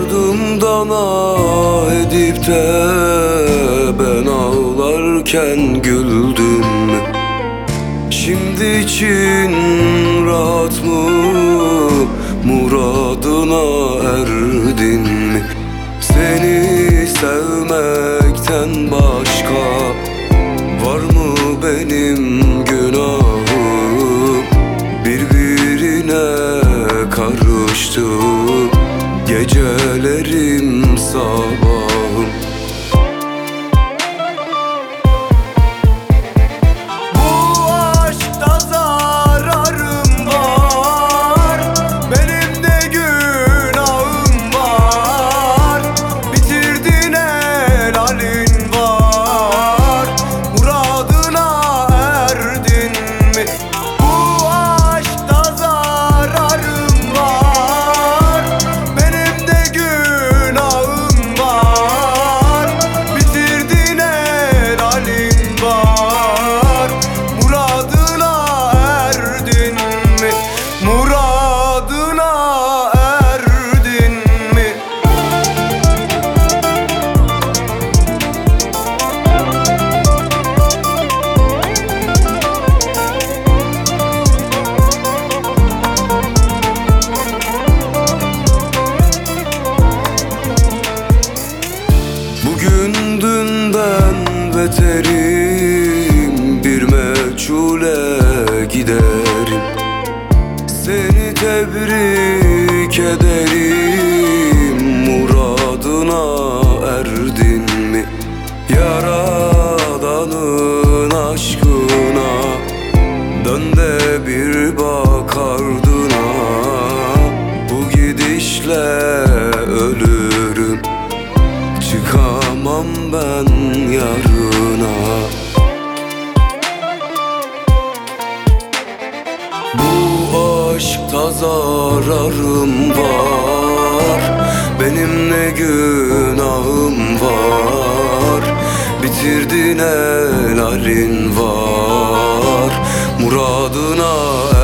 ardımdan ah edip de ben ağlarken güldün mü? Şimdi için rahat mı? Muradına erdin mi? Seni sevmekten başka var mı benim günahım? Birbirine karıştı gecelerim sabahım. Bu aşkta zararım var, benim de günahım var. Bitirdin helalin var, muradına erdin mi? Bu aşkta zararım var, benim de günahım var. Bitirdin helalin var, muradına erdin mi? Muradına erdin mi? Bugün dünden beterim, bir meçhule giderim. Seni tebrik ederim, muradına erdin mi? Yaradanın aşkına dön de bir bak ardına. Bu gidişle ölürüm, çıkamam ben yarına. Bu aşkta zararım var, benim ne günahım var. Bitirdin helalin var, muradına